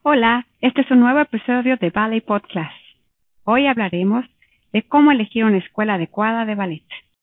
Hola, este es un nuevo episodio de Ballet Podcast. Hoy hablaremos de cómo elegir una escuela adecuada de ballet.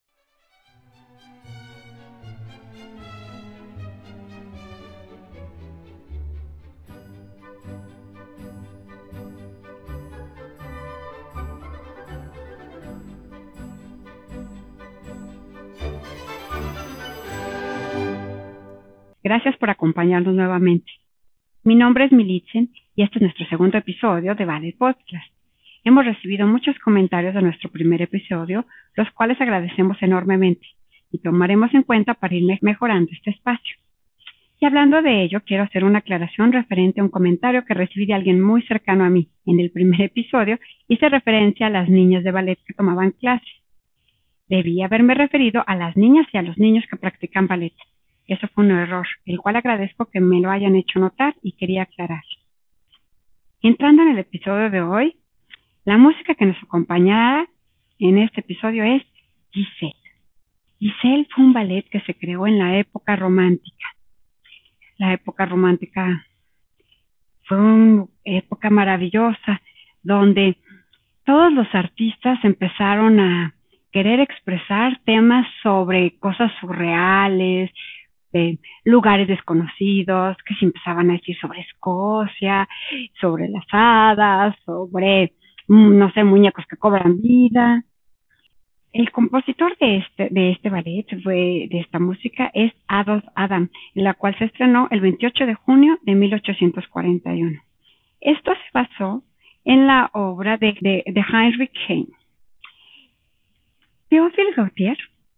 Gracias por acompañarnos nuevamente. Mi nombre es Militzen y este es nuestro segundo episodio de Ballet Podcast. Hemos recibido muchos comentarios de nuestro primer episodio, los cuales agradecemos enormemente y tomaremos en cuenta para ir mejorando este espacio. Y hablando de ello, quiero hacer una aclaración referente a un comentario que recibí de alguien muy cercano a mí. En el primer episodio hice referencia a las niñas de ballet que tomaban clases. Debí haberme referido a las niñas y a los niños que practican ballet. Eso fue un error, el cual agradezco que me lo hayan hecho notar y quería aclarar. Entrando en el episodio de hoy, la música que nos acompañará en este episodio es Giselle. Giselle fue un ballet que se creó en la época romántica. La época romántica fue una época maravillosa donde todos los artistas empezaron a querer expresar temas sobre cosas surreales, de lugares desconocidos, que se empezaban a decir sobre Escocia, sobre las hadas, sobre, no sé, muñecos que cobran vida. El compositor de este ballet, de esta música, es Adolphe Adam, en la cual se estrenó el 28 de junio de 1841. Esto se basó en la obra de Heinrich Heine. Théophile Gautier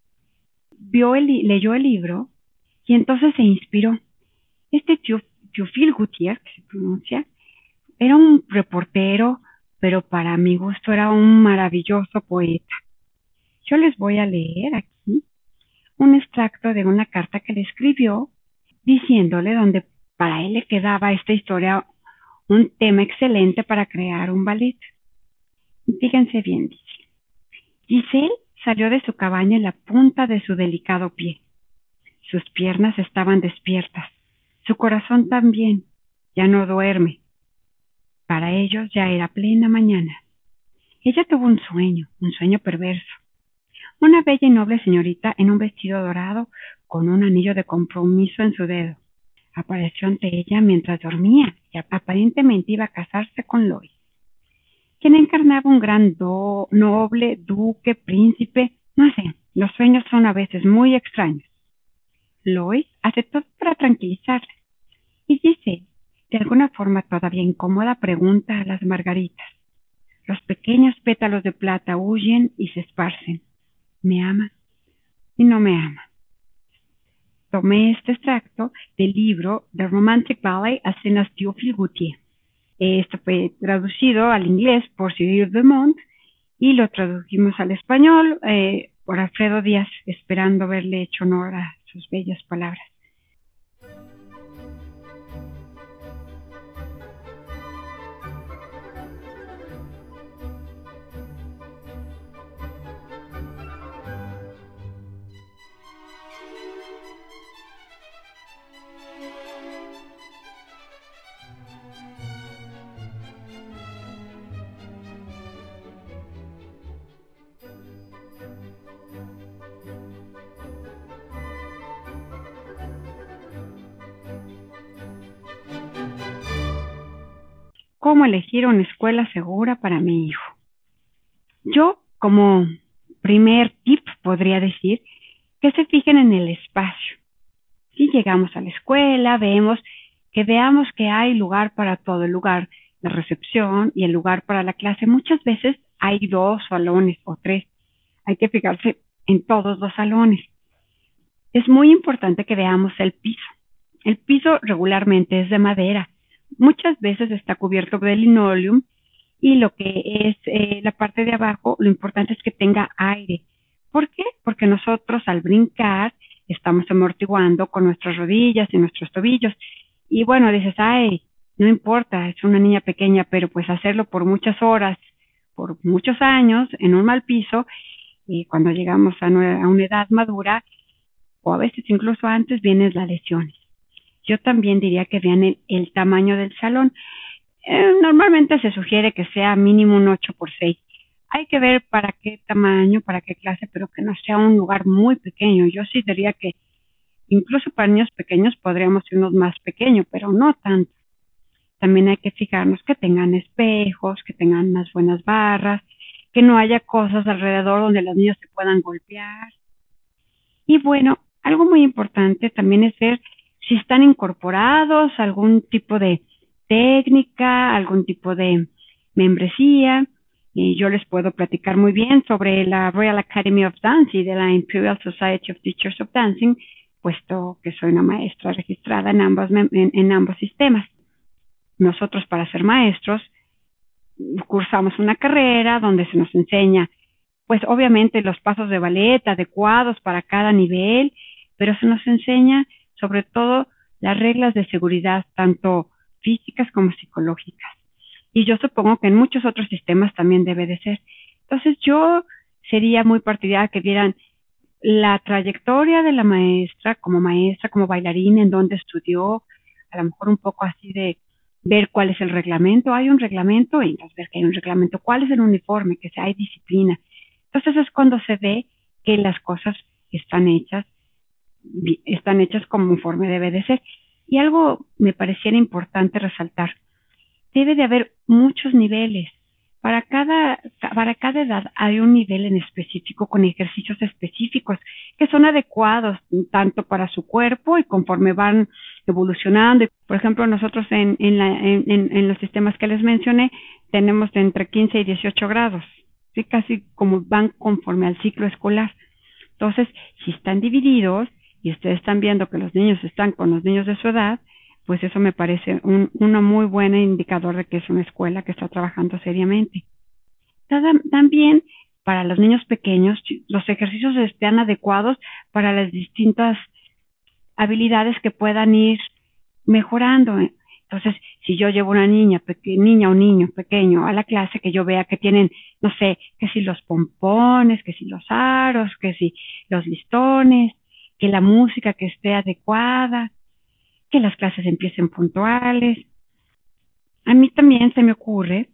leyó el libro y entonces se inspiró. Théophile Gautier, que se pronuncia, era un reportero, pero para mi gusto era un maravilloso poeta. Yo les voy a leer aquí un extracto de una carta que le escribió diciéndole donde para él le quedaba esta historia un tema excelente para crear un ballet. Fíjense bien, dice. Giselle salió de su cabaña en la punta de su delicado pie. Sus piernas estaban despiertas, su corazón también, ya no duerme. Para ellos ya era plena mañana. Ella tuvo un sueño perverso. Una bella y noble señorita en un vestido dorado con un anillo de compromiso en su dedo. Apareció ante ella mientras dormía y aparentemente iba a casarse con Lois, quien encarnaba un gran noble, duque, príncipe, no sé, los sueños son a veces muy extraños. Lois aceptó para tranquilizarle y dice, de alguna forma todavía incómoda, pregunta a las margaritas. Los pequeños pétalos de plata huyen y se esparcen. ¿Me ama y no me ama? Tomé este extracto del libro The Romantic Ballet a escenas Théophile Gautier. Esto fue traducido al inglés por Cyril Dumont y lo tradujimos al español por Alfredo Díaz, esperando haberle hecho honor a sus bellas palabras. ¿Cómo elegir una escuela segura para mi hijo? Yo, como primer tip, podría decir que se fijen en el espacio. Si llegamos a la escuela, veamos que hay lugar para todo, el lugar de recepción y el lugar para la clase. Muchas veces hay 2 salones o 3. Hay que fijarse en todos los salones. Es muy importante que veamos el piso. El piso regularmente es de madera. Muchas veces está cubierto de linoleum y lo que es la parte de abajo, lo importante es que tenga aire. ¿Por qué? Porque nosotros al brincar estamos amortiguando con nuestras rodillas y nuestros tobillos. Y bueno, dices, ay, no importa, es una niña pequeña, pero pues hacerlo por muchas horas, por muchos años, en un mal piso, y cuando llegamos a una edad madura, o a veces incluso antes, vienen las lesiones. Yo también diría que vean el tamaño del salón. Normalmente se sugiere que sea mínimo un 8 por 6. Hay que ver para qué tamaño, para qué clase, pero que no sea un lugar muy pequeño. Yo sí diría que incluso para niños pequeños podríamos ir unos más pequeños, pero no tanto. También hay que fijarnos que tengan espejos, que tengan unas buenas barras, que no haya cosas alrededor donde los niños se puedan golpear. Y bueno, algo muy importante también es ver si están incorporados a algún tipo de técnica, algún tipo de membresía. Y yo les puedo platicar muy bien sobre la Royal Academy of Dance y de la Imperial Society of Teachers of Dancing, puesto que soy una maestra registrada en ambos sistemas. Nosotros, para ser maestros, cursamos una carrera donde se nos enseña, pues obviamente los pasos de ballet adecuados para cada nivel, pero se nos enseña sobre todo las reglas de seguridad, tanto físicas como psicológicas. Y yo supongo que en muchos otros sistemas también debe de ser. Entonces yo sería muy partidaria que vieran la trayectoria de la maestra, como bailarina, en dónde estudió, a lo mejor un poco así de ver cuál es el reglamento. Hay un reglamento, y entonces ver que hay un reglamento, cuál es el uniforme, que hay disciplina. Entonces es cuando se ve que las cosas están hechas conforme debe de ser. Y algo me pareciera importante resaltar, debe de haber muchos niveles. Para cada edad hay un nivel en específico con ejercicios específicos que son adecuados tanto para su cuerpo y conforme van evolucionando. Por ejemplo, nosotros en los sistemas que les mencioné tenemos de entre 15 y 18 grados, ¿sí? Casi como van conforme al ciclo escolar. Entonces, si están divididos y ustedes están viendo que los niños están con los niños de su edad, pues eso me parece un muy buen indicador de que es una escuela que está trabajando seriamente. También para los niños pequeños, los ejercicios estén adecuados para las distintas habilidades que puedan ir mejorando. Entonces, si yo llevo una niña o niño pequeño a la clase, que yo vea que tienen, no sé, que si los pompones, que si los aros, que si los listones, que la música que esté adecuada, que las clases empiecen puntuales. A mí también se me ocurre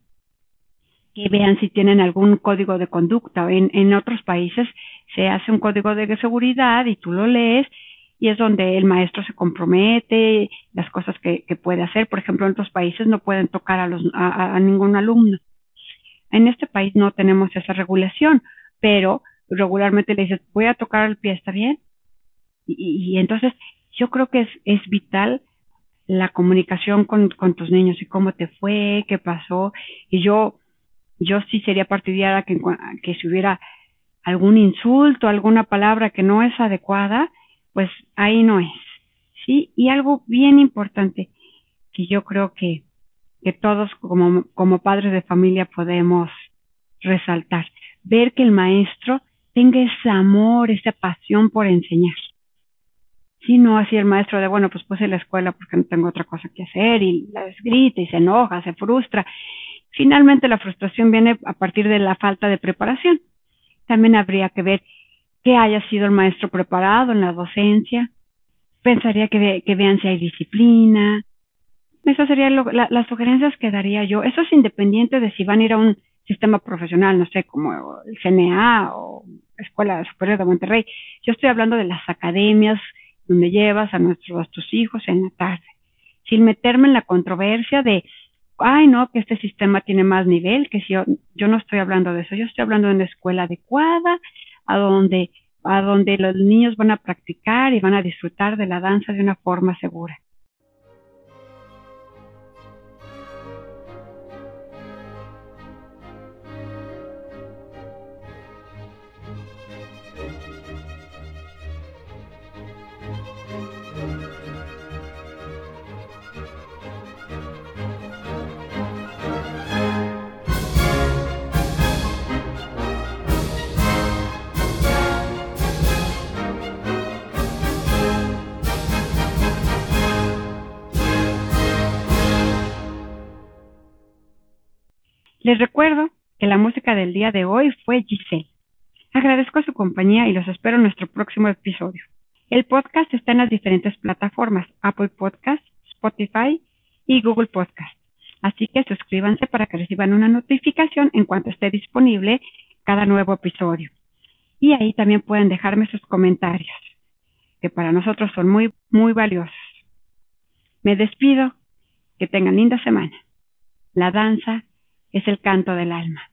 que vean si tienen algún código de conducta. En otros países se hace un código de seguridad y tú lo lees y es donde el maestro se compromete, las cosas que puede hacer. Por ejemplo, en otros países no pueden tocar a ningún alumno. En este país no tenemos esa regulación, pero regularmente le dices, voy a tocar el pie, ¿está bien? Y entonces yo creo que es vital la comunicación con tus niños y cómo te fue, qué pasó. Y yo sí sería partidaria que si hubiera algún insulto, alguna palabra que no es adecuada, pues ahí no es. ¿Sí? Y algo bien importante que yo creo que todos como padres de familia podemos resaltar, ver que el maestro tenga ese amor, esa pasión por enseñar. Sí, no así el maestro de, bueno, pues puse la escuela porque no tengo otra cosa que hacer y les grita y se enoja, se frustra. Finalmente la frustración viene a partir de la falta de preparación. También habría que ver que haya sido el maestro preparado en la docencia. Pensaría que vean si hay disciplina. Esas serían las sugerencias que daría yo. Eso es independiente de si van a ir a un sistema profesional, no sé, como el CNA o Escuela Superior de Monterrey. Yo estoy hablando de las academias donde llevas a tus hijos en la tarde, sin meterme en la controversia de, ay, no, que este sistema tiene más nivel, que si yo no estoy hablando de eso, yo estoy hablando de una escuela adecuada, a donde los niños van a practicar y van a disfrutar de la danza de una forma segura. Les recuerdo que la música del día de hoy fue Giselle. Agradezco su compañía y los espero en nuestro próximo episodio. El podcast está en las diferentes plataformas: Apple Podcast, Spotify y Google Podcast. Así que suscríbanse para que reciban una notificación en cuanto esté disponible cada nuevo episodio. Y ahí también pueden dejarme sus comentarios, que para nosotros son muy, muy valiosos. Me despido. Que tengan linda semana. La danza es el canto del alma.